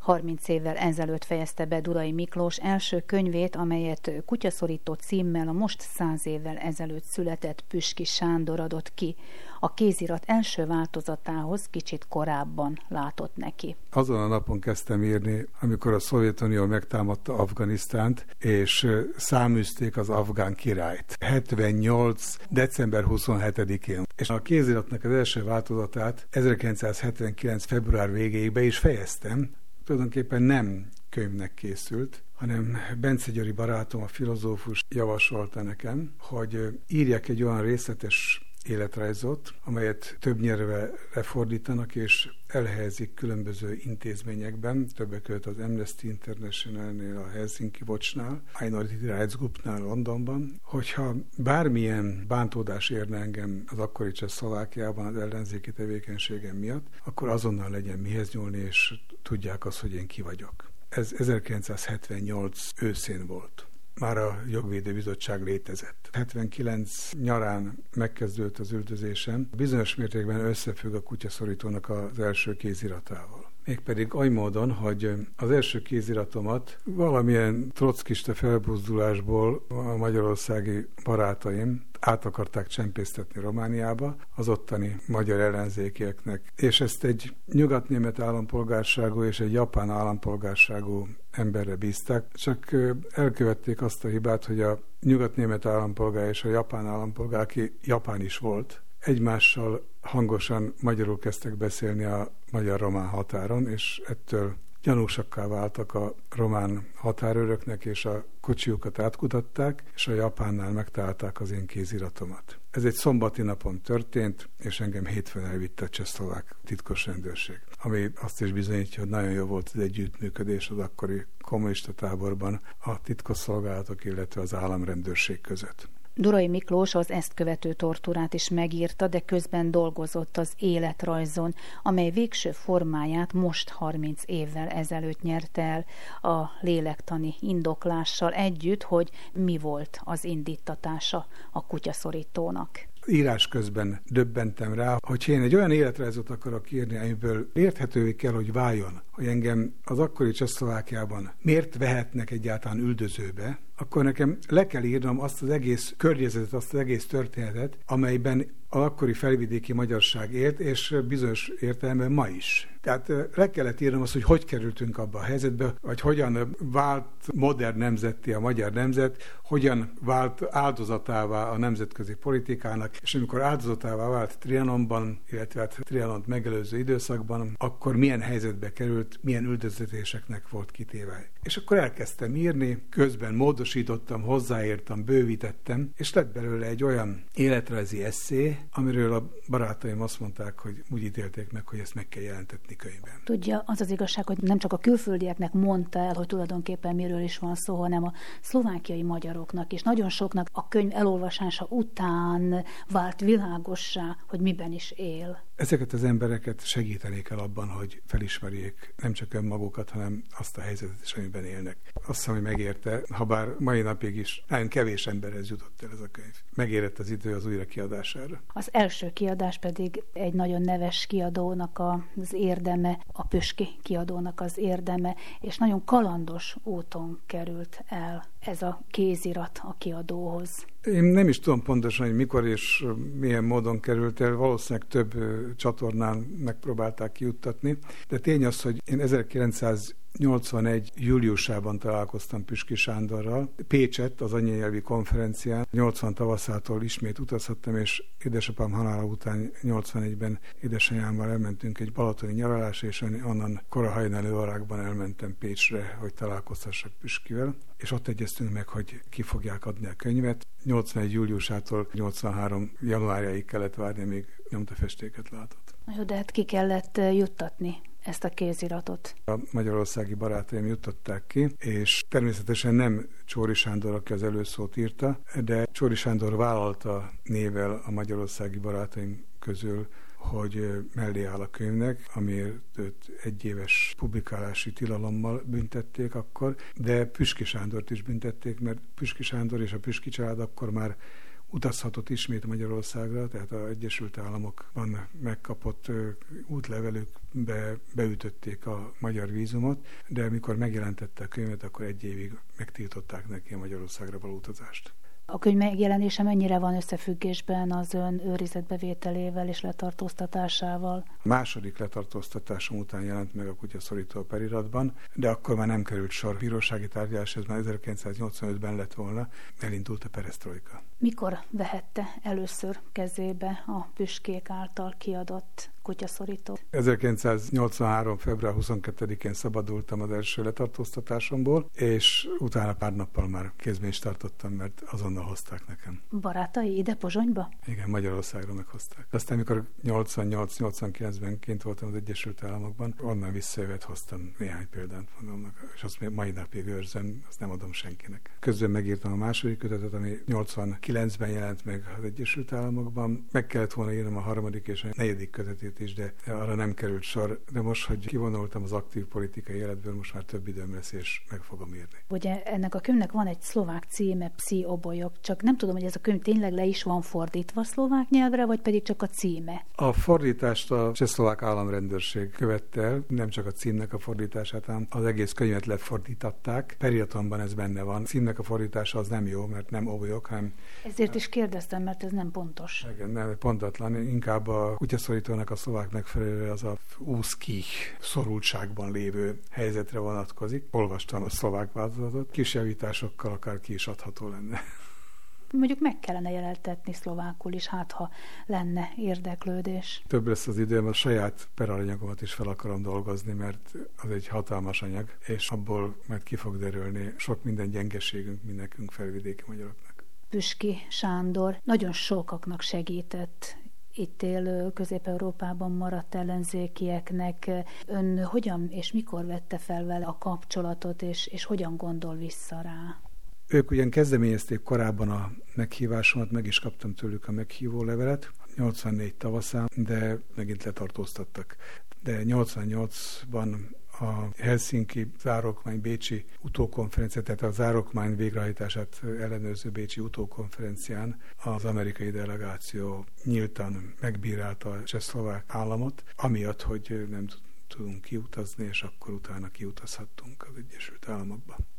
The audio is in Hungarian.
30 évvel ezelőtt fejezte be Durai Miklós első könyvét, amelyet Kutyaszorító címmel a most 100 évvel ezelőtt született Püski Sándor adott ki. A kézirat első változatához kicsit korábban látott neki. Azon a napon kezdtem írni, amikor a Szovjetunió megtámadta Afganisztánt, és száműzték az afgán királyt. 78. december 27-én. És a kéziratnak az első változatát 1979. február végéig be is fejeztem. Tulajdonképpen nem könyvnek készült, hanem Bence Győri barátom, a filozófus javasolta nekem, hogy írjak egy olyan részletes életrajzot, amelyet több nyelvre fordítanak, és elhelyezik különböző intézményekben, többek között az Amnesty International-nél, a Helsinki Watch-nál, Minority Rights Group-nál Londonban, hogyha bármilyen bántódás érne engem az akkori Csehszlovákiában az ellenzéki tevékenységem miatt, akkor azonnal legyen mihez nyúlni, és tudják azt, hogy én ki vagyok. Ez 1978 őszén volt. Már a Jogvédő Bizottság létezett. 79 nyarán megkezdődött az üldözésem. Bizonyos mértékben összefügg a Kutyaszorítónak az első kéziratával. Mégpedig oly módon, hogy az első kéziratomat valamilyen trockista felbuzdulásból a magyarországi barátaim át akarták csempésztetni Romániába az ottani magyar ellenzékieknek. És ezt egy nyugatnémet állampolgárságú és egy japán állampolgárságú emberre bízták, csak elkövették azt a hibát, hogy a nyugatnémet állampolgár és a japán állampolgár, aki japán is volt, egymással hangosan magyarul kezdtek beszélni a magyar-román határon, és ettől gyanúsakká váltak a román határőröknek, és a kocsiukat átkutatták, és a japánnál megtalálták az én kéziratomat. Ez egy szombati napon történt, és engem hétfőn elvitt a csehszlovák titkos rendőrség, ami azt is bizonyítja, hogy nagyon jó volt az együttműködés az akkori kommunista táborban a titkosszolgálatok, illetve az államrendőrség között. Durai Miklós az ezt követő tortúrát is megírta, de közben dolgozott az életrajzon, amely végső formáját most 30 évvel ezelőtt nyerte el a lélektani indoklással együtt, hogy mi volt az indítatása a Kutyaszorítónak. Írás közben döbbentem rá, hogy én egy olyan életrajzot akarok írni, amiből érthetővé kell, hogy váljon, hogy engem az akkori Csehszlovákiában miért vehetnek egyáltalán üldözőbe, akkor nekem le kell írnom azt az egész környezetet, azt az egész történetet, amelyben az akkori felvidéki magyarság élt, és bizonyos értelemben ma is. Tehát le kellett írnom azt, hogy kerültünk abba a helyzetbe, vagy hogyan vált modern nemzetté a magyar nemzet, hogyan vált áldozatává a nemzetközi politikának, és amikor áldozatává vált Trianonban, illetve hát Trianont megelőző időszakban, akkor milyen helyzetbe került, milyen üldöztetéseknek volt kitéve. És akkor elkezdtem írni, közben módosítottam, hozzáértem, bővítettem, és lett belőle egy olyan életrajzi esszé, amiről a barátaim azt mondták, hogy úgy ítélték meg, hogy ezt meg kell jelentetni könyvben. Tudja, az az igazság, hogy nem csak a külföldieknek mondta el, hogy tulajdonképpen miről is van szó, hanem a szlovákiai magyaroknak is. Nagyon soknak a könyv elolvasása után vált világossá, hogy miben is él. Ezeket az embereket segíteni kell abban, hogy felismerjék nem csak önmagukat, hanem azt a helyzetet is, amiben élnek. Azt hiszem, hogy megérte, ha bár mai napig is nagyon kevés emberhez jutott el ez a könyv. Megérett az idő az újrakiadására. Az első kiadás pedig egy nagyon neves kiadónak az érdeme, a Püski kiadónak az érdeme, és nagyon kalandos úton került el ez a kézirat a kiadóhoz. Én nem is tudom pontosan, hogy mikor és milyen módon került el, valószínűleg több csatornán megpróbálták kijuttatni, de tény az, hogy én 1981. júliusában találkoztam Püski Sándorral. Pécsett, az anyanyelvi konferencián 80 tavaszától ismét utazhattam, és édesapám halála után 81-ben édesanyámmal elmentünk egy balatoni nyaralásra, és onnan kora hajnali órákban elmentem Pécsre, hogy találkozhassak Püskivel, és ott egyeztünk meg, hogy ki fogják adni a könyvet. 81. júliusától 83. januárjáig kellett várni, még nyomtafestéket látott. Jó, de hát ki kellett juttatni ezt a kéziratot? A magyarországi barátaim juttatták ki, és természetesen nem Csóri Sándor, aki az előszót írta, de Csóri Sándor vállalta névvel a magyarországi barátaim közül, hogy mellé áll a könyvnek, amiért őt egyéves publikálási tilalommal büntették akkor, de Püski Sándort is büntették, mert Püski Sándor és a Püski család akkor már utazhatott ismét Magyarországra, tehát az Egyesült Államokban megkapott útlevelükbe beütötték a magyar vízumot, de amikor megjelentette a könyvet, akkor 1 évig megtiltották neki a Magyarországra való utazást. A könyv megjelenése mennyire van összefüggésben az ön őrizetbevételével és letartóztatásával? A második letartóztatásom után jelent meg a Kutyaszorító periratban, de akkor már nem került sor bírósági tárgyalás, ez már 1985-ben lett volna, elindult a peresztrojka. Mikor vehette először kezébe a Püskék által kiadott Kutyaszorító? 1983. február 22-én szabadultam az első letartóztatásomból, és utána pár nappal már kézben is tartottam, mert azonnal hozták nekem. Barátai ide Pozsonyba? Igen, Magyarországra meghozták. Aztán, amikor 88-89-ben kint voltam az Egyesült Államokban, onnan visszajövet hoztam néhány példát, mondom, és azt még mai napig őrzem, azt nem adom senkinek. Közben megírtam a második kötetet, ami 89-ben jelent meg az Egyesült Államokban. Meg kellett volna írnom a harmadik és a negyedik kötetét is, de arra nem került sor. De most, hogy kivonultam az aktív politikai életből, most már több időm lesz, és meg fogom írni. Ugye ennek a könyvnek van egy szlovák címe, Psi obolyok, csak nem tudom, hogy ez a könyv tényleg le is van fordítva szlovák nyelvre, vagy pedig csak a címe. A fordítást a csehszlovák államrendőrség követte el, nem csak a címnek a fordítását, hanem az egész könyvet lefordítatták. Periatonban ez benne van. A címnek a fordítása az nem jó, mert nem obolyok, hanem... Ezért is kérdeztem, mert ez nem pontos. Igen, nem pontatlan. Inkább a Kutyaszorítónak a szlovák megfelelő az a úszkih szorultságban lévő helyzetre vonatkozik. Olvastam a szlovák változatot, kis javításokkal akár ki is adható lenne. Mondjuk meg kellene jelentetni szlovákul is, hát ha lenne érdeklődés. Több lesz az időm, a saját peralanyagomat is fel akarom dolgozni, mert az egy hatalmas anyag, és abból majd ki fog derülni sok minden gyengeségünk, mi nekünk felvidéki magyaroknak. Püski Sándor nagyon sokaknak segített, itt élő Közép-Európában maradt ellenzékieknek. Ön hogyan és mikor vette fel vele a kapcsolatot, és hogyan gondol vissza rá? Ők ugyan kezdeményezték korábban a meghívásomat, meg is kaptam tőlük a meghívó levelet, 84 tavaszán, de megint letartóztattak. De 88-ban a Helsinki Zárokmány Bécsi utókonferencia, tehát a Zárokmány végrehajtását ellenőrző Bécsi utókonferencián az amerikai delegáció nyíltan megbírálta a csehszlovák államot, amiatt, hogy nem tudunk kiutazni, és akkor utána kiutazhattunk az Egyesült Államokba.